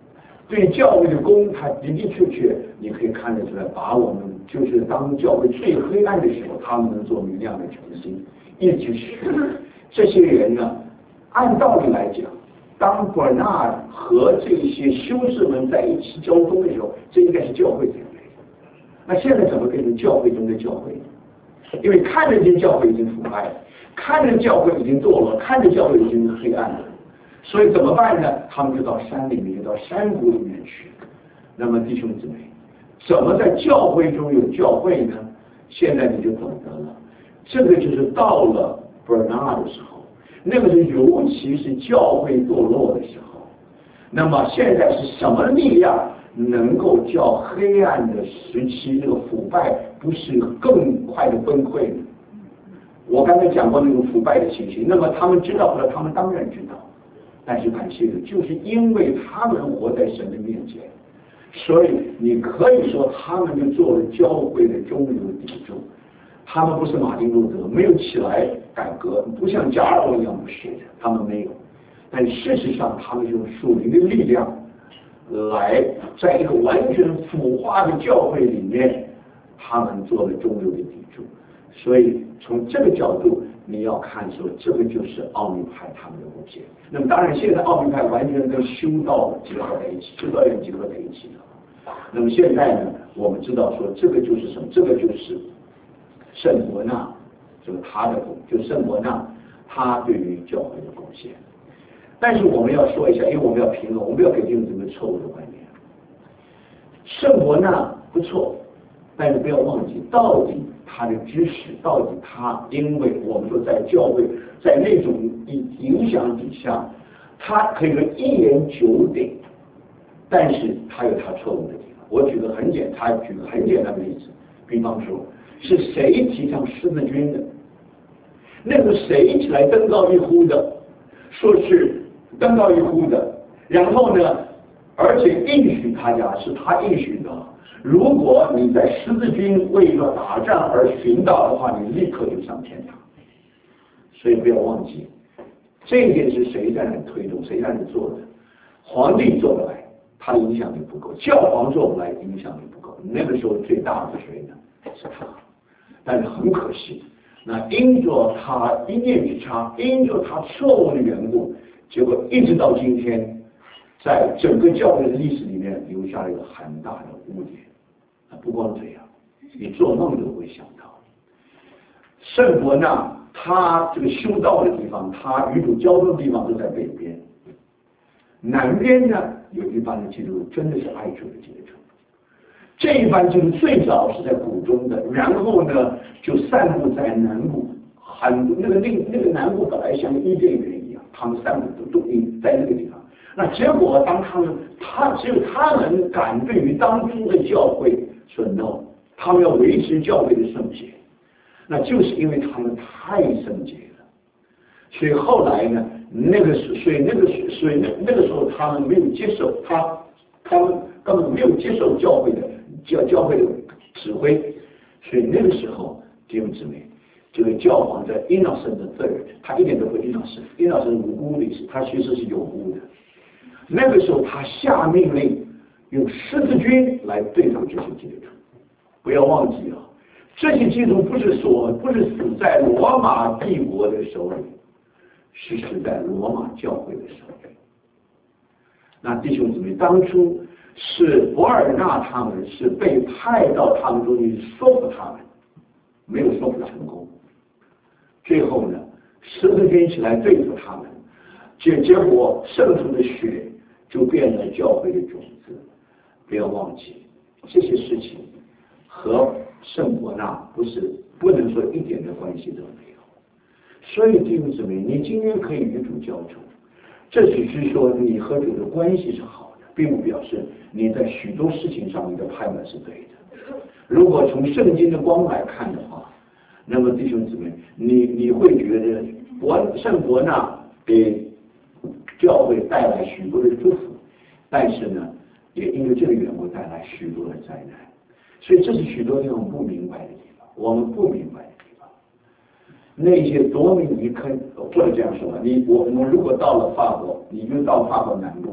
对教会的功，他的的确确，你可以看得出来，把我们就是当教会最黑暗的时候，他们能做明亮的晨星，一直是这些人呢，按道理来讲，当伯纳和这些修士们在一起交通的时候，这应该是教会才对。那现在怎么变成教会中的教会呢？因为看得见教会已经腐败了，看着教会已经堕落，看着教会已经黑暗了。所以怎么办呢？他们就到山里面，就到山谷里面去。那么弟兄姊妹，怎么在教会中有教会呢？现在你就懂得了，这个就是到了伯纳的时候，那个是尤其是教会堕落的时候。那么现在是什么力量能够叫黑暗的时期这个腐败不是更快的崩溃呢？我刚才讲过那种腐败的情形，那么他们知道不了，他们当然知道。但是感谢主，就是因为他们活在神的面前，所以你可以说他们就做了教会的中流砥柱。他们不是马丁路德，没有起来改革，不像加尔文一样不是的，他们没有。但事实上，他们用属灵的力量来在一个完全腐化的教会里面，他们做了中流的砥柱。所以从这个角度，你要看说，这个就是奥秘派他们的贡献。那么当然，现在奥秘派完全跟修道结合在一起，修道院结合在一起了。那么现在呢，我们知道说，这个就是什么？这个就是圣伯纳，就是他的就圣伯纳他对于教会的贡献。但是我们要说一下，因为我们要评论，我们不要给弟兄姊妹错误的观念。圣伯纳不错，但是不要忘记，到底他的知识，到底他，因为我们说在教会，在那种影响底下，他可以说一言九鼎，但是他有他错误的地方。我举个很简单的例子，比方说，是谁提倡十字军的？那个谁起来登高一呼的，说是登高一呼的，然后呢，而且应许大家是他应许的。如果你在十字军为了打仗而寻到的话，你立刻就上天堂。所以不要忘记，这一点是谁在那推动，谁在那做的？皇帝做不来，他的影响力不够；教皇做不来，影响力不够。那个时候最大的是谁呢？是他。但是很可惜，那因着他一念之差，因着他错误的缘故，结果一直到今天，在整个教会的历史里面留下了一个很大的污点。不光这样，你做梦都不会想到，圣伯纳他这个修道的地方，他与主交通的地方都在北边，南边呢有一班的基督徒真的是爱主的基督徒。这一班基督徒最早是在谷中的，然后呢就散布在南部，很多那个南部本来像伊甸园一样，他们散布都在那个地方。那结果当只有他们敢对于当初的教会说 no， 他们要维持教会的圣洁，那就是因为他们太圣洁了。所以后来呢，那个时候他们没有接受他们根本没有接受教会的指挥，所以那个时候弟兄姊妹，这个教皇在 Innocent III， 他一点都不 innocent 无辜的意思，他其实是有辜的。那个时候他下命令用十字军来对抗这些基督徒。不要忘记了，这些基督徒不是死在罗马帝国的手里，是死在罗马教会的手里。那弟兄姊妹，当初是博尔纳他们是被派到他们中间说服他们，没有说服成功。最后呢，十字军起来对付他们，结果圣徒的血就变了教会的种子。不要忘记这些事情和圣伯纳不能说一点的关系都没有。所以弟兄姊妹，你今天可以与主交通，这只是说你和主的关系是好的，并不表示你在许多事情上你的判断是对的。如果从圣经的光来看的话，那么弟兄姊妹，你会觉得圣伯纳给教会带来许多的祝福，但是呢，也因为这个缘故带来许多的灾难。所以这是许多地方不明白的地方，我们不明白的地方。那些多米尼坑，或者这样说吧，我们如果到了法国，你就到法国南部，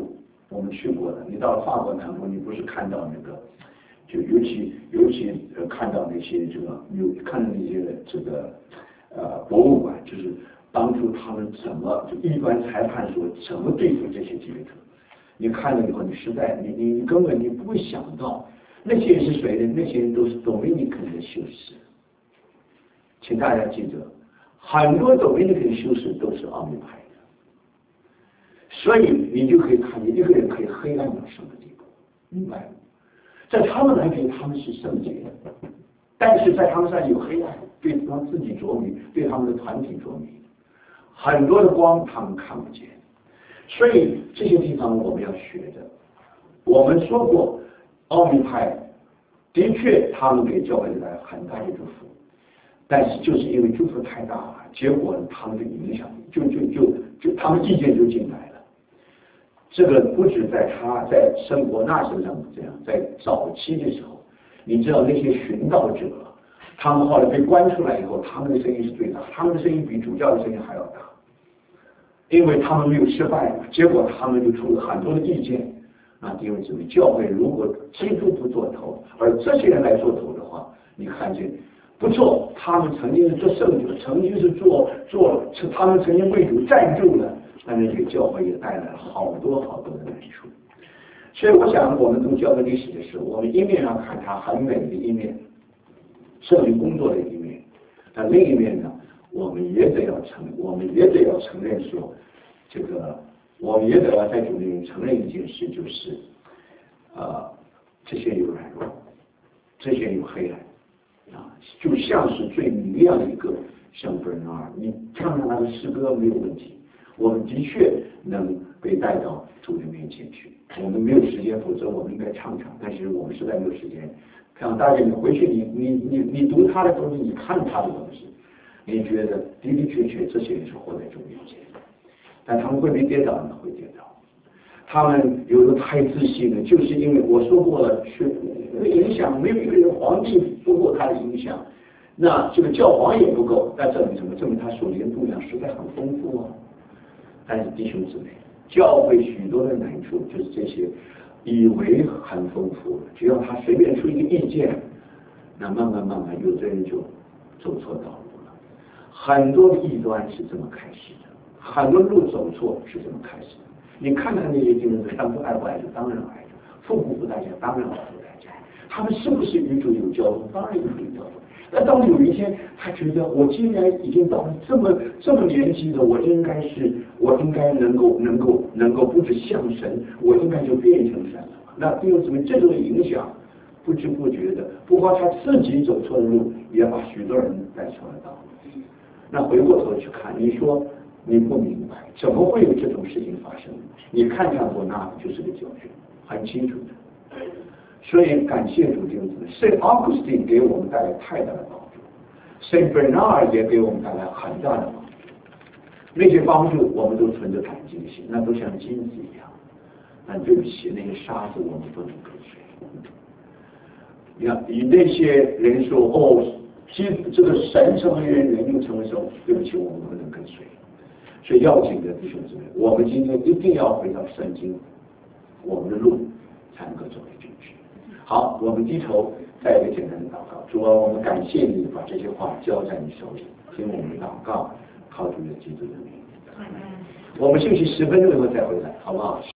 我们去过的。你到了法国南部，你不是看到那个，就尤其看到那些看到那些博物馆，就是当初他们怎么就一般裁判所怎么对付这些记者。你看了以后，你实在你根本不会想到那些人是谁呢？那些人都是Dominican的修士。请大家记得，很多Dominican的修士都是奥秘派的，所以你就可以看见一个人可以黑暗到什么地步，明白吗？在他们来讲，他们是圣洁的，但是在他们上有黑暗，对他们自己着迷，对他们的团体着迷，很多的光他们看不见。所以这些地方我们要学的。我们说过，奥秘派的确他们给教会带来很大的祝福，但是就是因为祝福太大了，结果他们的影响就他们意见就进来了。这个不止在他在圣伯纳身上这样，在早期的时候，你知道那些寻道者，他们后来被关出来以后，他们的声音是最大，他们的声音比主教的声音还要大。因为他们没有失败嘛，结果他们就出了很多的意见。那弟兄姊妹，教会如果基督不做头，而这些人来做头的话，你看见不做，他们曾经是做圣者，曾经是他们曾经为主站住了，但是给教会也带来了好多的难处。所以我想，我们读教会历史的时候，我们一面上看它很美的一面，圣灵工作的一面，但另一面呢？我们也得要承认说，我们也得要在主里面承认一件事，就是这些有软弱，这些有黑暗就像是最明亮的一个圣伯纳，你唱他的诗歌没有问题，我们的确能被带到主的面前去。我们没有时间，否则我们应该唱，但是我们实在没有时间。看大家，你回去你读他的东西，你看他的东西。你觉得的确这些人是活在主面前，但他们会不会跌倒呢？会跌倒。他们有的太自信了，就是因为我说过了，影响没有一个人皇帝不够他的影响，那这个教皇也不够，那证明什么？证明他属灵度量实在很丰富啊。但是弟兄姊妹，教会许多的难处就是这些以为很丰富了，只要他随便出一个意见，那慢慢有的人就走错道路。很多的异端是这么开始的，很多路走错是这么开始的。你看看那些弟兄姊妹，他们不爱不爱的，当然爱着；付不代价，当然付代价。他们是不是与主有交通？当然与主有交通。那当有一天他觉得我既然已经到了这么年纪了，我应该能够不止像神，我应该就变成神了。那弟兄姊妹，这种影响不知不觉的，不光他自己走错了路，也把许多人带错了道路。那回过头去看，你说你不明白，怎么会有这种事情发生？你看看我那就是个教训，很清楚的。所以感谢主，弟兄姊妹，圣奥古斯丁给我们带来太大的帮助，圣伯纳尔也给我们带来很大的帮助。那些帮助我们都存着感激的心，那都像金子一样。但对不起，那些沙子我们不能跟随。你看，以那些人说这个神成为人又成为兽，对不起，我们不能跟随。所以要紧的弟兄姊妹，我们今天一定要回到圣经，我们的路才能够走得进去。好，我们低头再一个简单的祷告。主啊，我们感谢你把这些话交在你手里，听我们祷告，靠主的基督的名。我们休息10分钟以后再回来，好不好？